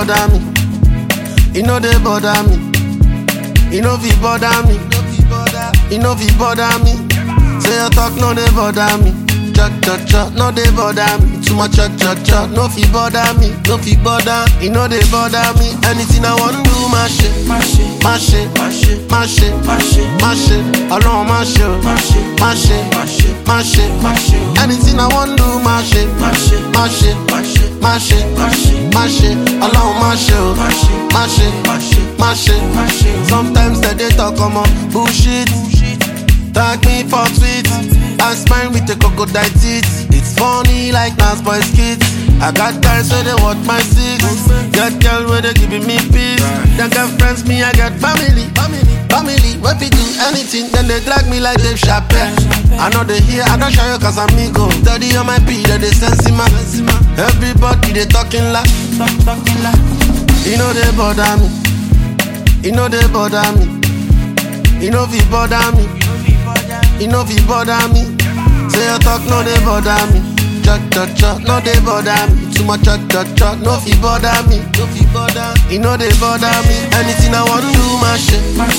bother me. You know they bother me. You know fi bother me. You know fi bother me. Say your talk no they bother me. Cha, no they bother me. Too much cha, no fi bother me. No fi bother. You know they bother me. Anything I want do, my shit. Alone my shit. Anything I want do, my shit. Alone my shit. Sometimes they talk on bullshit. Tag me for tweets. I smile with the crocodile teeth. It's funny like Nas Boy's kids. I got guys where they watch my six. Got girl where they giving me peace. They got friends, me I got family. When we do anything, then they drag me like Dave Chappelle. I know they hear, I don't show you cause I'm amigo. Study on my P, they sense him. Everybody they talking like. You know they bother me. You know they bother me. You know we bother me. You know fi bother me. Say your talk no they bother me. Cha, no they bother me. Too much cha, no fi bother me. You know they bother me. Anything I want do, my shit.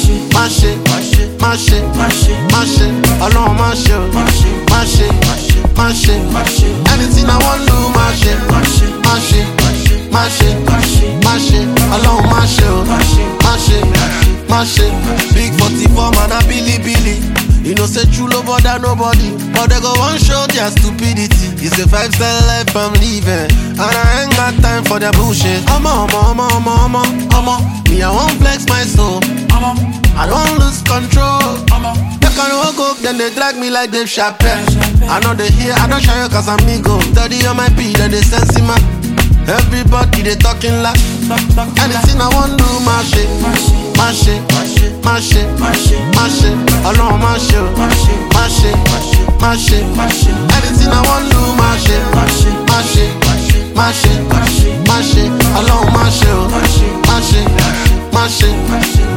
Alone my shit. Anything I want do, my shit. Alone my shit. Big 44 man a Billy. You know say true love bother nobody, but they go one show their stupidity. It's a 5-star life I'm living, and I ain't got time for their bullshit. Me I won't flex my soul. I don't lose control. They can walk up, then they drag me like Dave Chappelle. I know they hear, I don't show you cause I'm amigo. Study on my P, then they sense him. Everybody they talking like. Anything I want do, my shit. Alone my shit. Anything I want do, my shit. Alone my shit.